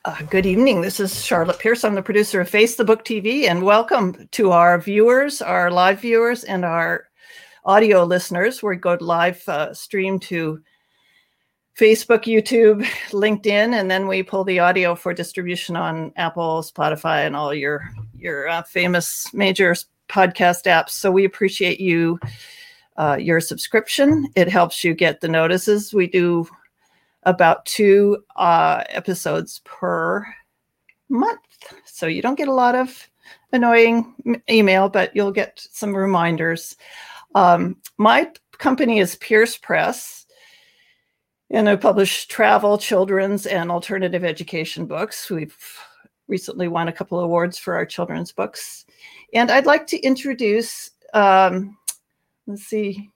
Good evening. This is Charlotte Pierce. I'm the producer of Face the Book TV, and welcome to our viewers, our live viewers, and our audio listeners. We go live stream to Facebook, YouTube, LinkedIn, and then we pull the audio for distribution on Apple, Spotify, and all your famous major podcast apps. So we appreciate your subscription. It helps you get the notices. We do about 2 episodes per month. So you don't get a lot of annoying email, but you'll get some reminders. My company is Pierce Press, and I publish travel, children's, and alternative education books. We've recently won a couple of awards for our children's books. And I'd like to introduce, let's see,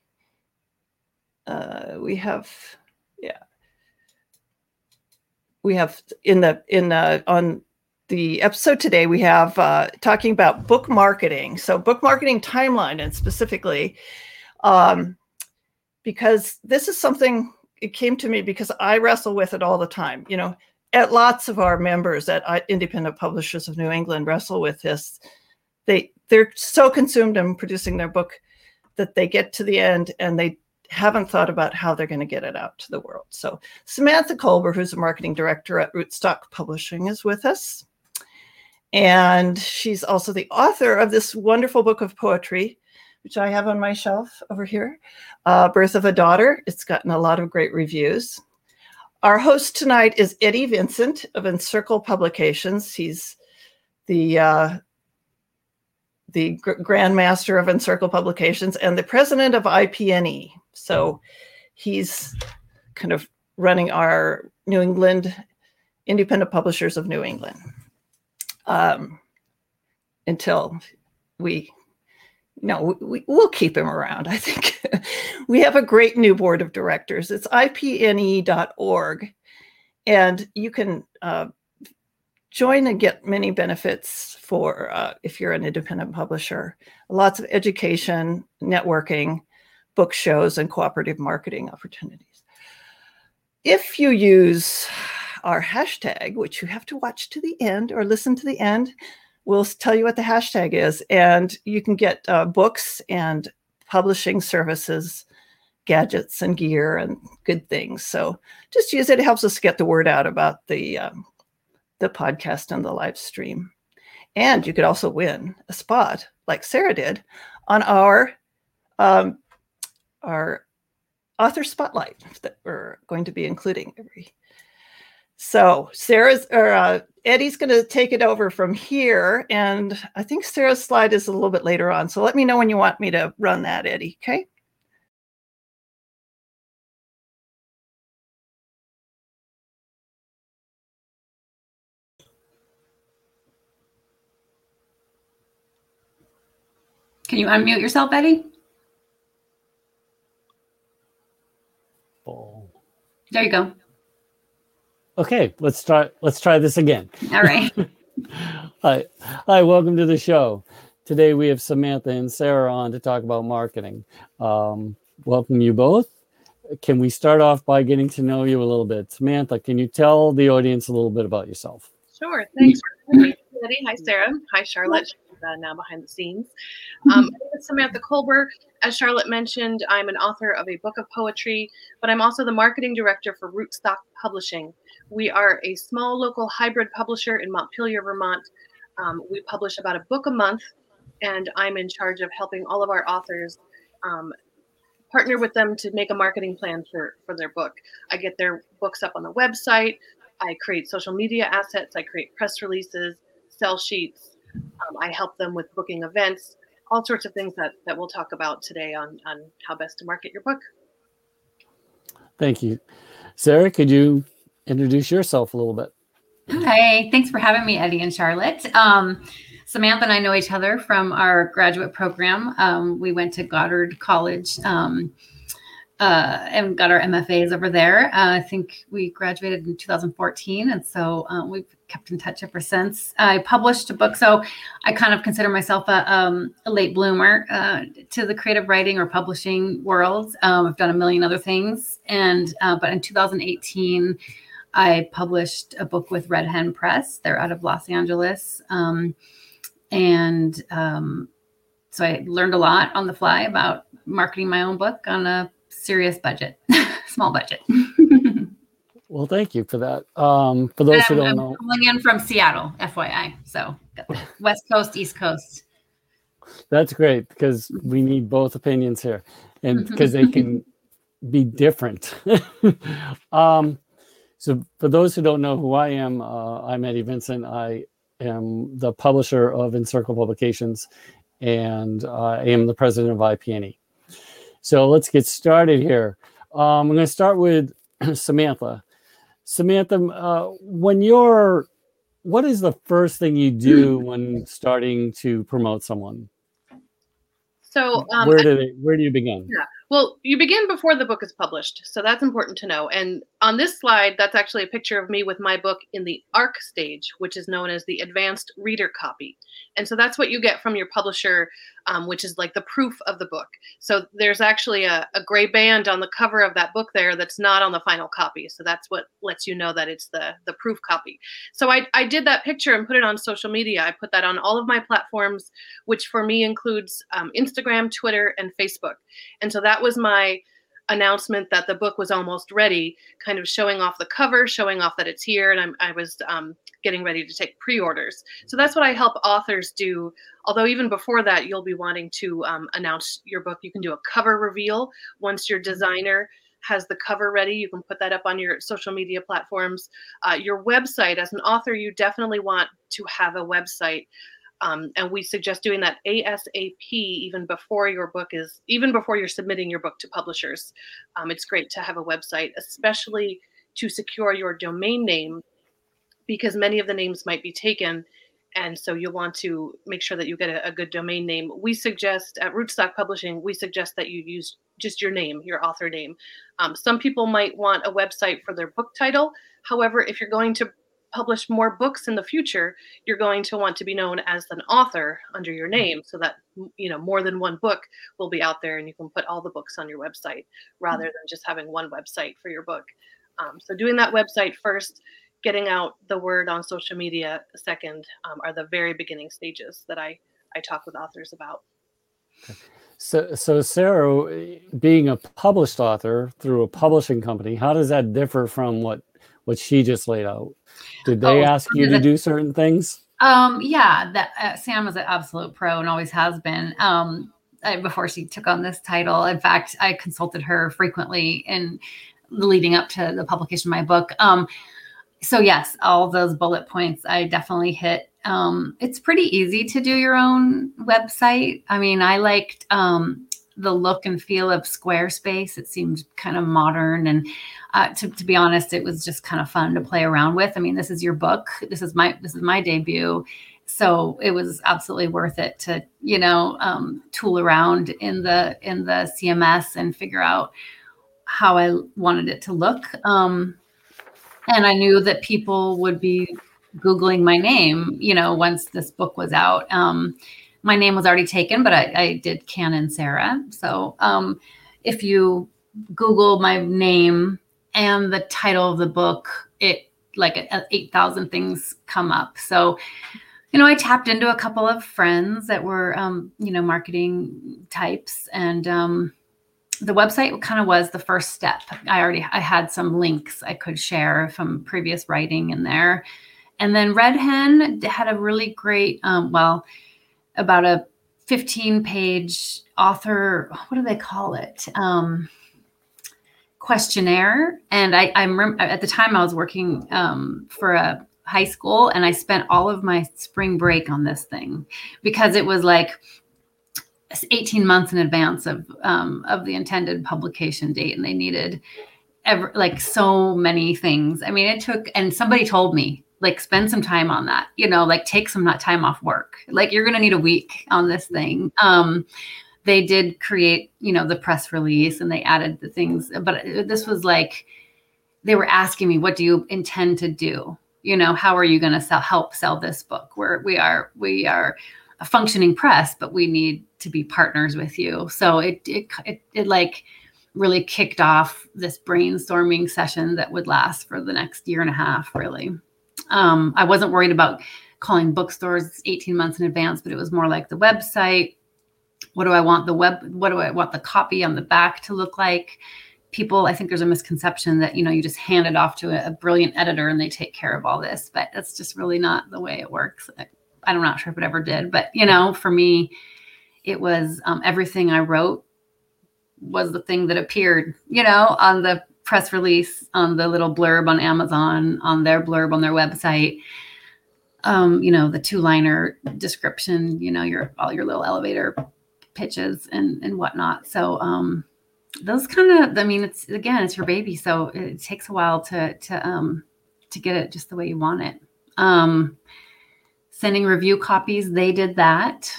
we have on the episode today, we have talking about book marketing. So book marketing timeline, and specifically, because this is something, it came to me because I wrestle with it all the time. You know, at lots of our members at Independent Publishers of New England wrestle with this. They're so consumed in producing their book that they get to the end and they haven't thought about how they're going to get it out to the world. So Samantha Kolber, who's a marketing director at Rootstock Publishing, is with us. And she's also the author of this wonderful book of poetry, which I have on my shelf over here, Birth of a Daughter. It's gotten a lot of great reviews. Our host tonight is Eddie Vincent of Encircle Publications. He's the Grandmaster of Encircle Publications and the president of IPNE. So he's kind of running our New England, Independent Publishers of New England, until we'll keep him around, I think. We have a great new board of directors. It's ipne.org, and you can join and get many benefits for if you're an independent publisher. Lots of education, networking, book shows, and cooperative marketing opportunities. If you use our hashtag, which you have to watch to the end or listen to the end, we'll tell you what the hashtag is, and you can get books and publishing services, gadgets and gear and good things. So just use it. It helps us get the word out about the podcast and the live stream. And you could also win a spot, like Sarah did, on our author spotlight that we're going to be including So Eddie's going to take it over from here, and I think Sarah's slide is a little bit later on. So let me know when you want me to run that, Eddie. Okay. Can you unmute yourself, Eddie? There you go. Okay, let's try this again. All right. Hi, welcome to the show. Today we have Samantha and Sarah on to talk about marketing. Welcome you both. Can we start off by getting to know you a little bit? Samantha, can you tell the audience a little bit about yourself? Sure. Thanks for having me, Eddie. Hi, Sarah. Hi, Charlotte. She's now behind the scenes. My name is Samantha Kolber. As Charlotte mentioned, I'm an author of a book of poetry, but I'm also the marketing director for Rootstock Publishing. We are a small local hybrid publisher in Montpelier, Vermont. We publish about a book a month, and I'm in charge of helping all of our authors partner with them to make a marketing plan for their book. I get their books up on the website. I create social media assets. I create press releases, sell sheets. I help them with booking events, all sorts of things that we'll talk about today on how best to market your book. Thank you. Sarah, could you introduce yourself a little bit? Hi, thanks for having me, Eddie and Charlotte. Samantha and I know each other from our graduate program. We went to Goddard College and got our MFAs over there. I think we graduated in 2014, and so we've kept in touch ever since. I published a book, so I kind of consider myself a late bloomer to the creative writing or publishing world. I've done a million other things, and but in 2018, I published a book with Red Hen Press. They're out of Los Angeles. So I learned a lot on the fly about marketing my own book on a serious budget, small budget. Well, thank you for that. For those who don't know, I'm calling in from Seattle, FYI. So West Coast, East Coast. That's great, because we need both opinions here, and because they can be different. So for those who don't know who I am, I'm Eddie Vincent. I am the publisher of Encircle Publications, and I am the president of IP&E. So let's get started here. I'm going to start with Samantha. Samantha, what is the first thing you do when starting to promote someone? So where do you begin? Yeah. Well, you begin before the book is published. So that's important to know. And on this slide, that's actually a picture of me with my book in the ARC stage, which is known as the advanced reader copy. And so that's what you get from your publisher, which is like the proof of the book. So there's actually a gray band on the cover of that book there that's not on the final copy. So that's what lets you know that it's the proof copy. So I did that picture and put it on social media. I put that on all of my platforms, which for me includes Instagram, Twitter, and Facebook. And so that was my announcement that the book was almost ready, kind of showing off the cover, showing off that it's here, and I was getting ready to take pre-orders. So that's what I help authors do. Although even before that, you'll be wanting to announce your book. You can do a cover reveal. Once your designer has the cover ready, you can put that up on your social media platforms. Your website, as an author, you definitely want to have a website. And we suggest doing that ASAP even before you're submitting your book to publishers. It's great to have a website, especially to secure your domain name, because many of the names might be taken. And so you'll want to make sure that you get a good domain name. We suggest at Rootstock Publishing, we suggest that you use just your name, your author name. Some people might want a website for their book title. However, if you're going to publish more books in the future, you're going to want to be known as an author under your name, so that more than one book will be out there and you can put all the books on your website rather than just having one website for your book. So doing that website first, getting out the word on social media second, are the very beginning stages that I talk with authors about. So Sarah, being a published author through a publishing company, how does that differ from what she just laid out? Did they ask you to do certain things? Yeah, Sam is an absolute pro and always has been. Before she took on this title, in fact, I consulted her frequently in leading up to the publication of my book. So yes, all those bullet points I definitely hit. It's pretty easy to do your own website. I mean, I liked the look and feel of Squarespace. It seemed kind of modern, and to be honest, it was just kind of fun to play around with. I mean, this is your book. This is my debut. So it was absolutely worth it to, tool around in the CMS and figure out how I wanted it to look. And I knew that people would be Googling my name, once this book was out. My name was already taken, but I did Canon Sarah. So if you Google my name and the title of the book, it 8,000 things come up. So, I tapped into a couple of friends that were, marketing types, and the website kind of was the first step. I had some links I could share from previous writing in there. And then Red Hen had a really great, about a 15-page author, what do they call it? Questionnaire. And I remember at the time I was working for a high school, and I spent all of my spring break on this thing because it was like 18 months in advance of the intended publication date, and they needed so many things. I mean, it took, and somebody told me, spend some time on that, take some time off work. You're going to need a week on this thing. They did create, the press release, and they added the things, but this was they were asking me, what do you intend to do? How are you going to help sell this book? We are a functioning press, but we need to be partners with you. So it really kicked off this brainstorming session that would last for the next year and a half, really. I wasn't worried about calling bookstores 18 months in advance, but it was more like the website. What do I want the copy on the back to look like? People, I think there's a misconception that, you just hand it off to a brilliant editor and they take care of all this, but that's just really not the way it works. I'm not sure if it ever did, but for me, it was everything I wrote was the thing that appeared, on the press release, on the little blurb on Amazon, on their blurb on their website, the 2-liner description, all your little elevator pitches and whatnot. So those kind of, it's your baby. So it takes a while to get it just the way you want it. Sending review copies, they did that.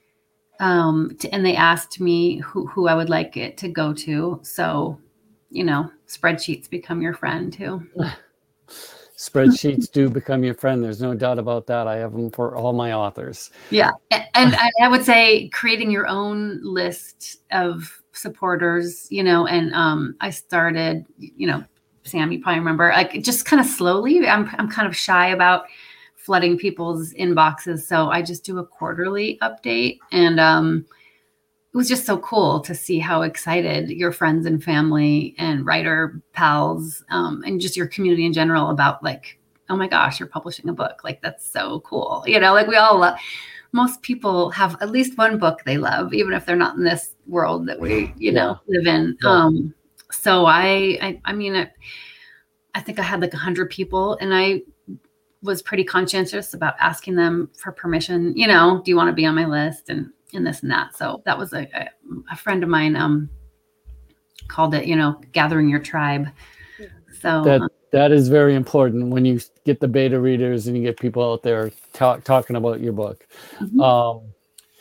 And they asked me who I would like it to go to. So, spreadsheets become your friend too. Spreadsheets do become your friend. There's no doubt about that. I have them for all my authors. Yeah. And I would say creating your own list of supporters, and I started, Sam, you probably remember, like just kind of slowly. I'm kind of shy about flooding people's inboxes. So I just do a quarterly update. And it was just so cool to see how excited your friends and family and writer pals and just your community in general about like, oh my gosh, you're publishing a book. Like, that's so cool. Like we all love, most people have at least one book they love, even if they're not in this world that we, live in. Yeah. So I think I had like 100 people, and I was pretty conscientious about asking them for permission. Do you want to be on my list and this and that. So that was a friend of mine called it, gathering your tribe. So that is very important when you get the beta readers and you get people out there talking about your book. Mm-hmm.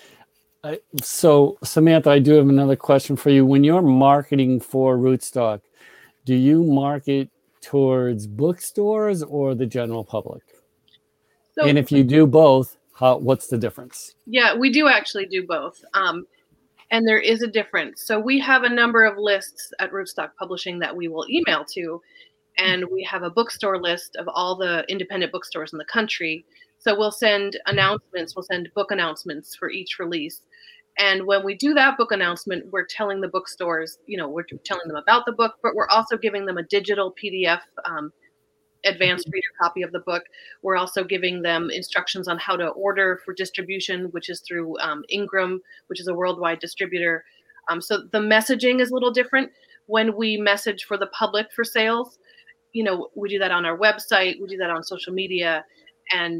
So Samantha, I do have another question for you. When you're marketing for Rootstock, do you market towards bookstores or the general public? So, and if you do both, what's the difference? Yeah, we do actually do both. And there is a difference. So we have a number of lists at Rootstock Publishing that we will email to. And we have a bookstore list of all the independent bookstores in the country. So we'll send announcements. We'll send book announcements for each release. And when we do that book announcement, we're telling the bookstores, we're telling them about the book, but we're also giving them a digital PDF advanced reader copy of the book. We're also giving them instructions on how to order for distribution, which is through Ingram, which is a worldwide distributor. So the messaging is a little different. When we message for the public for sales, we do that on our website, we do that on social media, and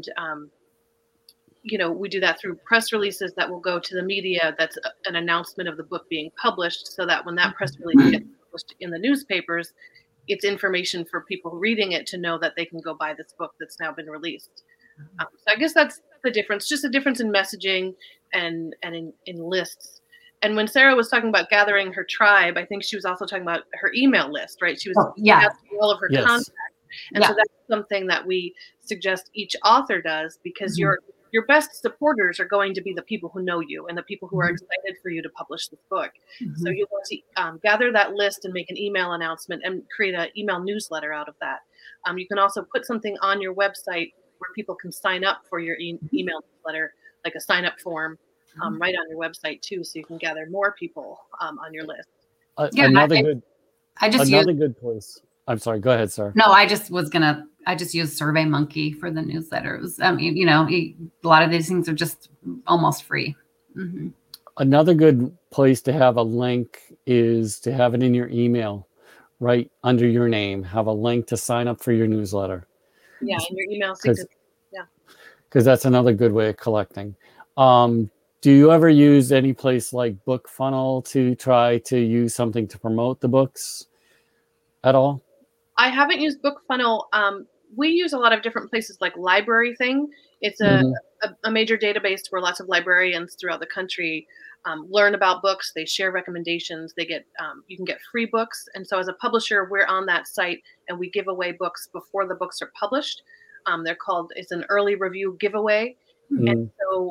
we do that through press releases that will go to the media. That's an announcement of the book being published, so that when that press release gets published in the newspapers, it's information for people reading it to know that they can go buy this book that's now been released. So I guess that's the difference, just a difference in messaging and in lists. And when Sarah was talking about gathering her tribe, I think she was also talking about her email list, right? She was asking all of her contacts. And so that's something that we suggest each author does, because your best supporters are going to be the people who know you and the people who are excited for you to publish this book. Mm-hmm. So you want to gather that list and make an email announcement and create an email newsletter out of that. You can also put something on your website where people can sign up for your email newsletter, like a sign up form, right on your website too, so you can gather more people on your list. Another good place. I'm sorry, go ahead, sir. No, I just used SurveyMonkey for the newsletters. I mean, a lot of these things are just almost free. Mm-hmm. Another good place to have a link is to have it in your email, right under your name. Have a link to sign up for your newsletter. Yeah, in your email. Because that's another good way of collecting. Do you ever use any place like BookFunnel to try to use something to promote the books at all? I haven't used BookFunnel. We use a lot of different places like LibraryThing. It's a major database where lots of librarians throughout the country learn about books. They share recommendations. They get you can get free books. And so as a publisher, we're on that site and we give away books before the books are published. It's an early review giveaway. And so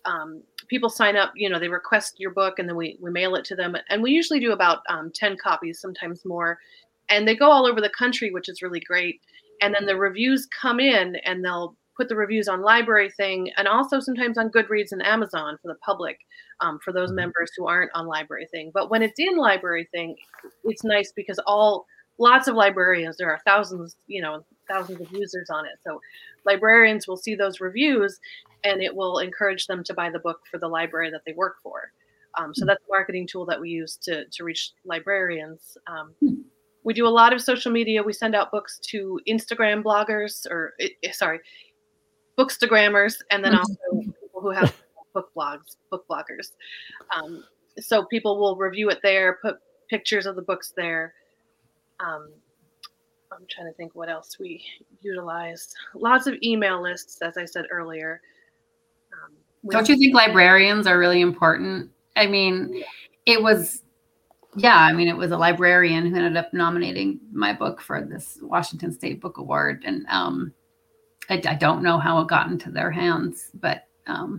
people sign up, they request your book, and then we mail it to them. And we usually do about 10 copies, sometimes more. And they go all over the country, which is really great. And then the reviews come in, and they'll put the reviews on Library Thing, and also sometimes on Goodreads and Amazon for the public, for those members who aren't on Library Thing. But when it's in Library Thing, it's nice because lots of librarians, there are thousands of users on it. So librarians will see those reviews, and it will encourage them to buy the book for the library that they work for. So that's a marketing tool that we use to reach librarians. We do a lot of social media. We send out books to Instagram bloggers, bookstagrammers, and then also people who have book bloggers. So people will review it there, put pictures of the books there. I'm trying to think what else we utilize. Lots of email lists, as I said earlier. Don't you think librarians are really important? I mean, it was a librarian who ended up nominating my book for this Washington State Book Award. And I don't know how it got into their hands, but I'm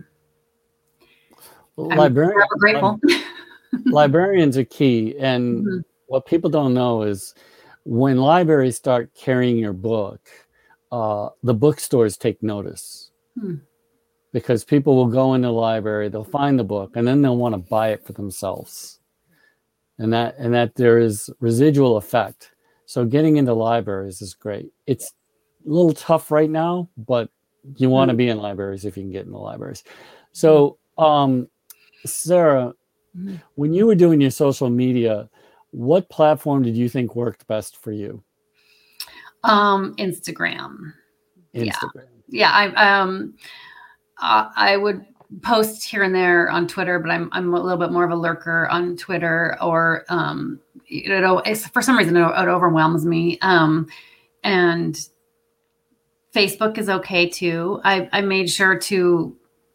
grateful. Librarians are key. And what people don't know is when libraries start carrying your book, the bookstores take notice. Because people will go into the library, they'll find the book, and then they'll want to buy it for themselves. And that there is residual effect. So getting into libraries is great. It's a little tough right now, but you want to be in libraries if you can get into libraries. So, Sarah, when you were doing your social media, what platform did you think worked best for you? Instagram. Yeah. I would post here and there on Twitter, but I'm a little bit more of a lurker on Twitter, or for some reason it overwhelms me. And Facebook is okay too. I made sure to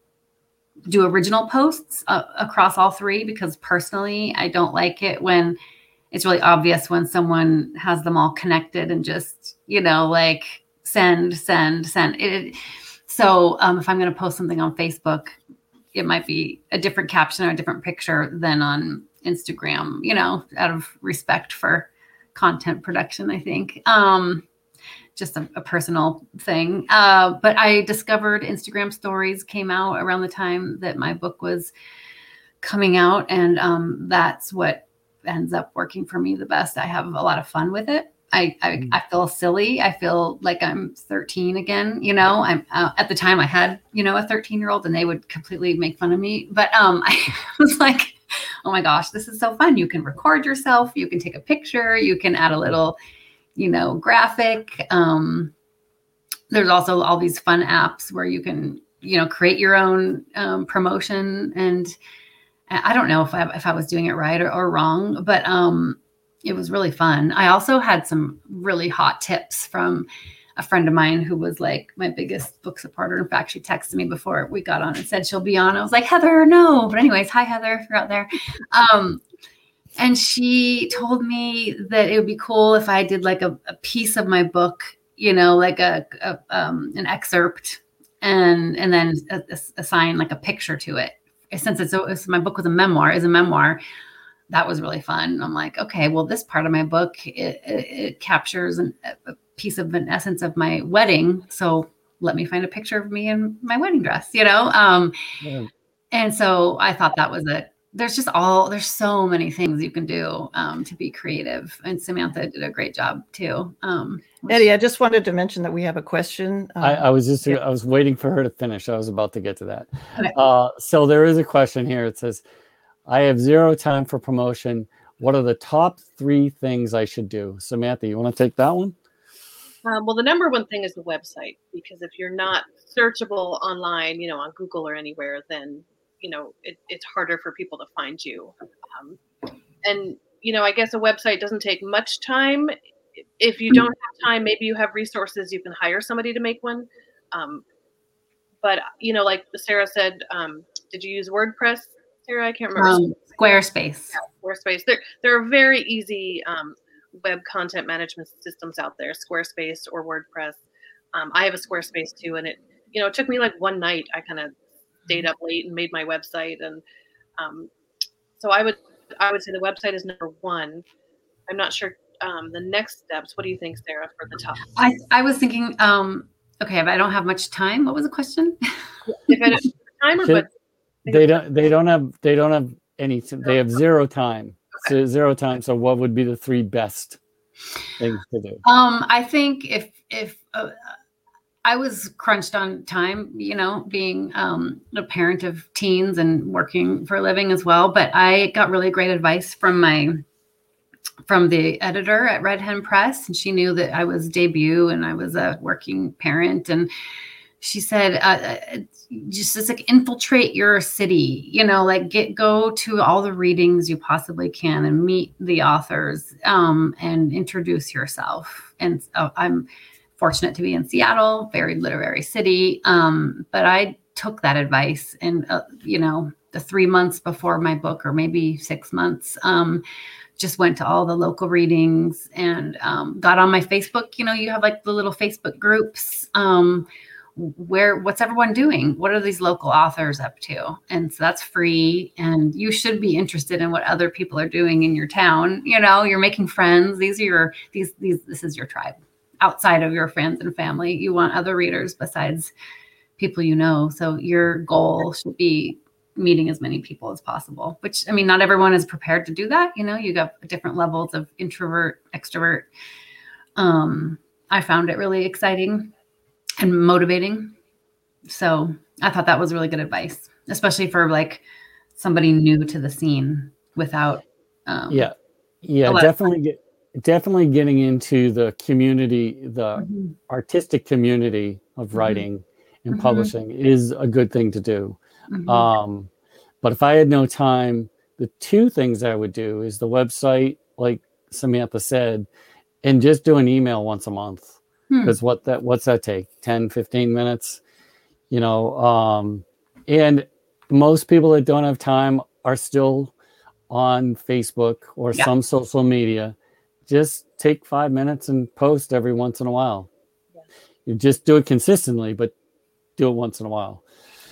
do original posts across all three, because personally I don't like it when it's really obvious when someone has them all connected and just like send it. So if I'm going to post something on Facebook, it might be a different caption or a different picture than on Instagram, out of respect for content production, I think. Just a personal thing. But I discovered Instagram stories came out around the time that my book was coming out. And that's what ends up working for me the best. I have a lot of fun with it. I feel silly. I feel like I'm 13 again. I'm at the time I had, a 13-year-old, and they would completely make fun of me. But I was like, oh my gosh, this is so fun. You can record yourself. You can take a picture. You can add a little, graphic. There's also all these fun apps where you can, create your own promotion. And I don't know if I was doing it right or wrong, but it was really fun. I also had some really hot tips from a friend of mine who was like my biggest book supporter. In fact, she texted me before we got on and said she'll be on. I was like, Heather, no. But anyways, hi, Heather, if you're out there. And she told me that it would be cool if I did like a piece of my book, like an excerpt, and then assign like a picture to it. Since my book was a memoir, that was really fun. I'm like, okay, well, this part of my book, it captures a piece of an essence of my wedding. So let me find a picture of me in my wedding dress, And so I thought that was it. There's so many things you can do to be creative. And Samantha did a great job too. Eddie, I just wanted to mention that we have a question. I was waiting for her to finish. I was about to get to that. Okay. So there is a question here. It says, I have zero time for promotion. What are the top 3 things I should do? Samantha, you want to take that one? Well, the number one thing is the website, because if you're not searchable online, on Google or anywhere, then, it's harder for people to find you. And, I guess a website doesn't take much time. If you don't have time, maybe you have resources, you can hire somebody to make one. But, like Sarah said, did you use WordPress, Sarah? I can't remember. Squarespace. Yeah, Squarespace. There are very easy web content management systems out there, Squarespace or WordPress. I have a Squarespace too, and it took me like one night. I kind of stayed up late and made my website. And so I would say the website is number one. I'm not sure the next steps. What do you think, Sarah, for the top? I was thinking, okay, but I don't have much time. What was the question? If I don't have time or but they don't have anything. They have zero time. Okay. So zero time. So what would be the 3 best things to do? I think if I was crunched on time, being a parent of teens and working for a living as well, but I got really great advice from the editor at Red Hen Press, and she knew that I was debut and I was a working parent, and she said, just like infiltrate your city, go to all the readings you possibly can and meet the authors and introduce yourself. And I'm fortunate to be in Seattle, very literary city. But I took that advice and, the 3 months before my book, or maybe 6 months, just went to all the local readings and got on my Facebook. You have like the little Facebook groups what's everyone doing? What are these local authors up to? And so that's free. And you should be interested in what other people are doing in your town. You're making friends. This is your tribe. Outside of your friends and family, you want other readers besides people So your goal should be meeting as many people as possible, which, not everyone is prepared to do that. You got different levels of introvert, extrovert. I found it really exciting and motivating. So I thought that was really good advice, especially for like somebody new to the scene without. Definitely getting into the community, the artistic community of writing and publishing is a good thing to do. But if I had no time, the 2 things I would do is the website, like Samantha said, and just do an email once a month. Because what's that take? 10, 15 minutes? And most people that don't have time are still on Facebook or some social media. Just take 5 minutes and post every once in a while. Yeah. You just do it consistently, but do it once in a while.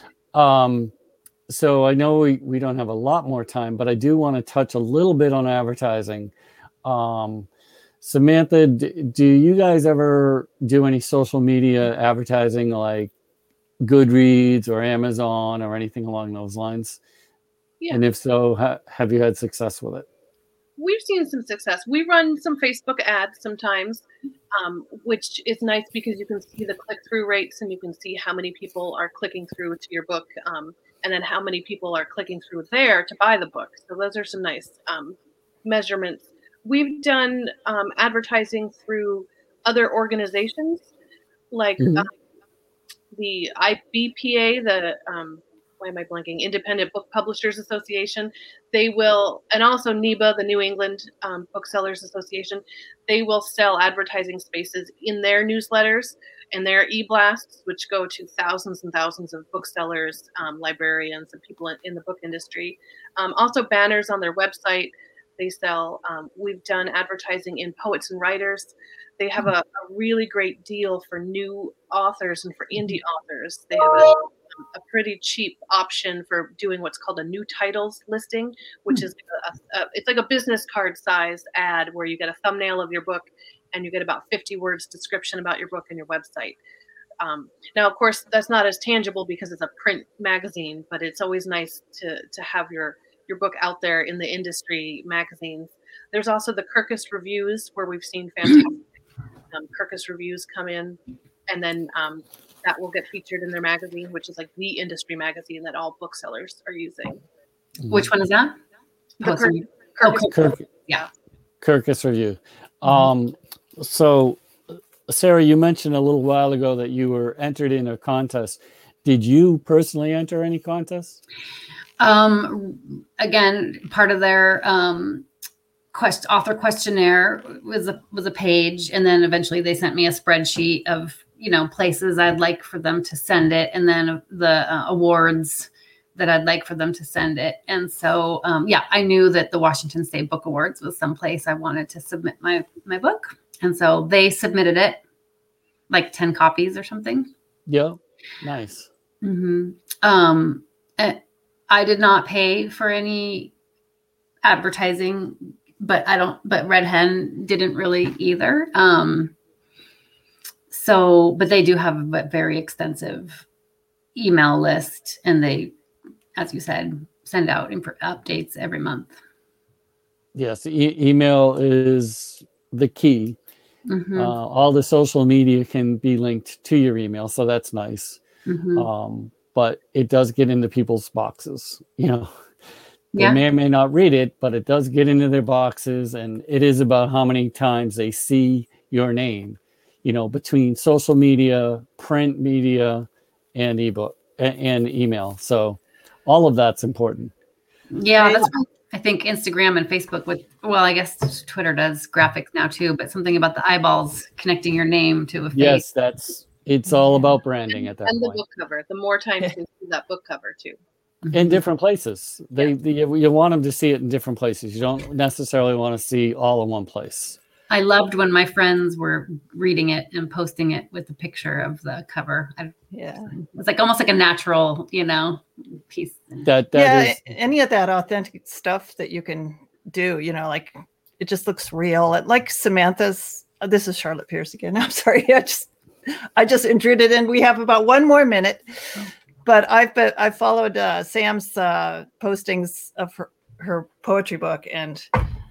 So I know we don't have a lot more time, but I do want to touch a little bit on advertising. Samantha, do you guys ever do any social media advertising like Goodreads or Amazon or anything along those lines? Yeah. And if so, have you had success with it? We've seen some success. We run some Facebook ads sometimes, which is nice because you can see the click-through rates and you can see how many people are clicking through to your book, and then how many people are clicking through there to buy the book. So those are some nice measurements. We've done advertising through other organizations like the IBPA, why am I blanking? Independent Book Publishers Association. They will, and also NEBA, the New England Booksellers Association, they will sell advertising spaces in their newsletters and their e-blasts, which go to thousands and thousands of booksellers, librarians, and people in the book industry. Also banners on their website. They sell, we've done advertising in Poets and Writers. They have a really great deal for new authors and for indie authors. They have a pretty cheap option for doing what's called a new titles listing, which is it's like a business card size ad where you get a thumbnail of your book and you get about 50 words description about your book and your website. Now, of course, that's not as tangible because it's a print magazine, but it's always nice to have your book out there in the industry magazines. There's also the Kirkus reviews where we've seen fantastic Kirkus reviews come in, and then that will get featured in their magazine, which is like the industry magazine that all booksellers are using. Which one is that? The Kirkus. Yeah. Kirkus review. So Sarah, you mentioned a little while ago that you were entered in a contest. Did you personally enter any contests? Again, part of their author questionnaire was a page, and then eventually they sent me a spreadsheet of places I'd like for them to send it, and then the awards that I'd like for them to send it. And so I knew that the Washington State Book Awards was someplace I wanted to submit my book, and so they submitted it, like 10 copies or something. Yeah, nice. I did not pay for any advertising, but Red Hen didn't really either. But they do have a very extensive email list, and they, as you said, send out updates every month. Yes, email is the key. All the social media can be linked to your email, so that's nice. But it does get into people's boxes. They may or may not read it, but it does get into their boxes, and it is about how many times they see your name. Between social media, print media, and ebook and email. So all of that's important. Yeah, that's why I think Instagram and Facebook I guess Twitter does graphics now too, but something about the eyeballs connecting your name to a face. Yes, it's all about branding at that point. And the book cover. The more times you see that book cover too. In different places. You want them to see it in different places. You don't necessarily want to see all in one place. I loved when my friends were reading it and posting it with a picture of the cover. It's like almost like a natural, piece. That is, any of that authentic stuff that you can do, like it just looks real. Like Samantha's. This is Charlotte Pierce again. I'm sorry. I just intruded in. We have about one more minute, but I've followed Sam's postings of her poetry book, and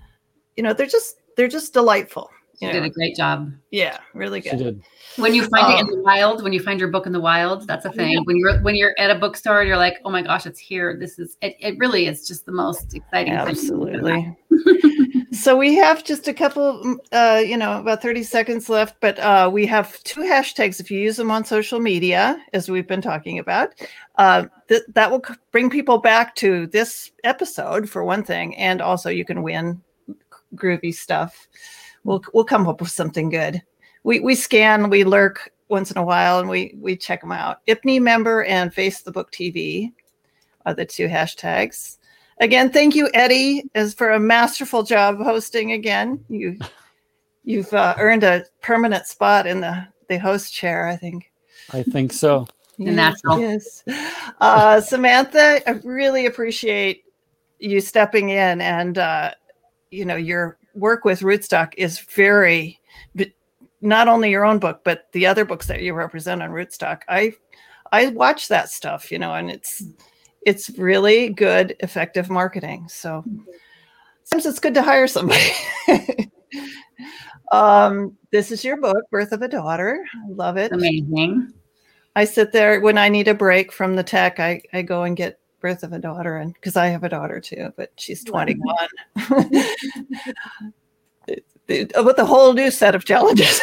they're just delightful. She did a great job. Yeah, really good. She did. When you find it in the wild, when you find your book in the wild, that's a thing. Yeah. When you're at a bookstore, you're like, oh my gosh, it's here. It really is just the most exciting thing. Absolutely. So we have just a couple, about 30 seconds left, but we have 2 hashtags. If you use them on social media, as we've been talking about, that will bring people back to this episode for one thing. And also you can win groovy stuff. We'll come up with something good. We scan, we lurk once in a while, and we check them out. IPNY member and Face the Book TV are the 2 hashtags. Again, thank you, Eddie, for a masterful job hosting again. You've earned a permanent spot in the host chair, I think. I think so. Natural. Yes. Samantha, I really appreciate you stepping in, and your work with Rootstock is very, not only your own book, but the other books that you represent on Rootstock. I watch that stuff, and it's really good, effective marketing. So sometimes it's good to hire somebody. This is your book, Birth of a Daughter. I love it. Amazing. I sit there when I need a break from the tech. I go and get Birth of a Daughter, and because I have a daughter too, but she's 21 with a whole new set of challenges.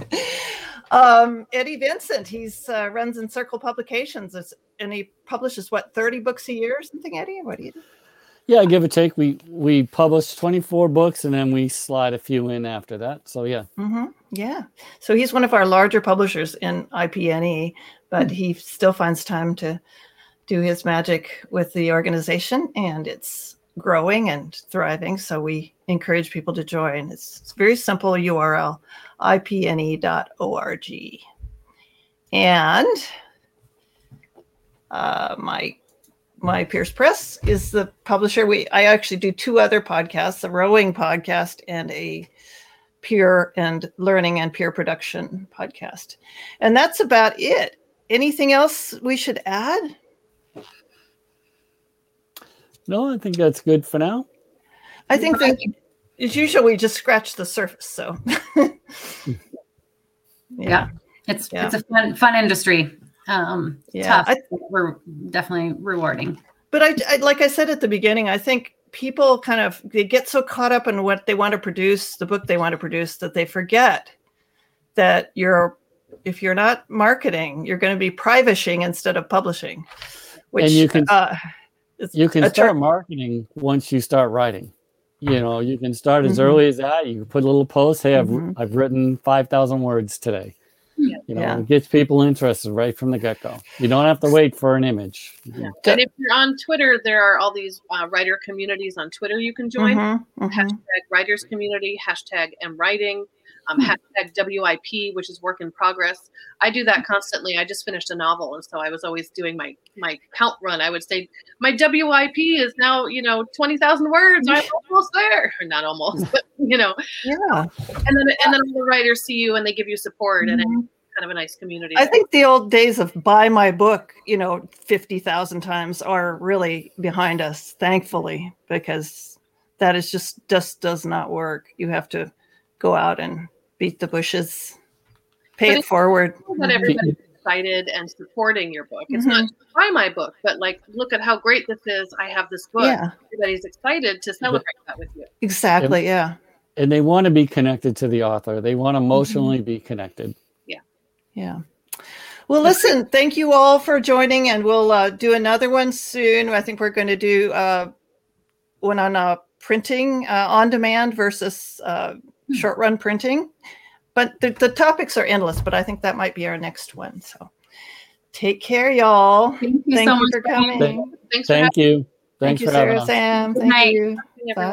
Eddie Vincent, he's runs Encircle Publications, and he publishes 30 books a year or something. Eddie, what do you do? Yeah, give or take. We publish 24 books, and then we slide a few in after that. So yeah. Yeah. So he's one of our larger publishers in IPNE, but he still finds time to do his magic with the organization, and it's growing and thriving. So we encourage people to join. It's very simple URL, ipne.org. And my Pierce Press is the publisher. I actually do 2 other podcasts, a rowing podcast and a peer and learning and peer production podcast. And that's about it. Anything else we should add? No, I think that's good for now. I think that as usual, we just scratch the surface. So yeah, it's a fun industry. Tough. We're definitely rewarding. But I like I said at the beginning, I think people they get so caught up in what they want to produce, the book they want to produce, that they forget that if you're not marketing, you're going to be privishing instead of publishing. Which, and you can start marketing once you start writing. You can start as early as that. You can put a little post. Hey, I've written 5,000 words today. It gets people interested right from the get-go. You don't have to wait for an image. Yeah. And if you're on Twitter, there are all these writer communities on Twitter you can join. Hashtag writers community, hashtag #writing. hashtag WIP, which is work in progress. I do that constantly. I just finished a novel, and so I was always doing my count run. I would say my WIP is now 20,000 words. I'm almost there, or not almost, but Yeah. And then all the writers see you and they give you support, and it's kind of a nice community. I think the old days of buy my book, 50,000 times are really behind us, thankfully, because that is just does not work. You have to go out and beat the bushes, pay it forward. That everybody's excited and supporting your book. It's not just buy my book, but like, look at how great this is. I have this book. Yeah. Everybody's excited to celebrate that with you. Exactly. Yeah. And they want to be connected to the author. They want to emotionally be connected. Yeah. Well, listen, thank you all for joining, and we'll do another one soon. I think we're going to do one on printing on demand versus short run printing. But the topics are endless, but I think that might be our next one. So take care, y'all. Thank you so much for coming. Thanks Thank you. Thanks Thank you, for having Sarah, us. Sam. Good Thank night. you. for having me.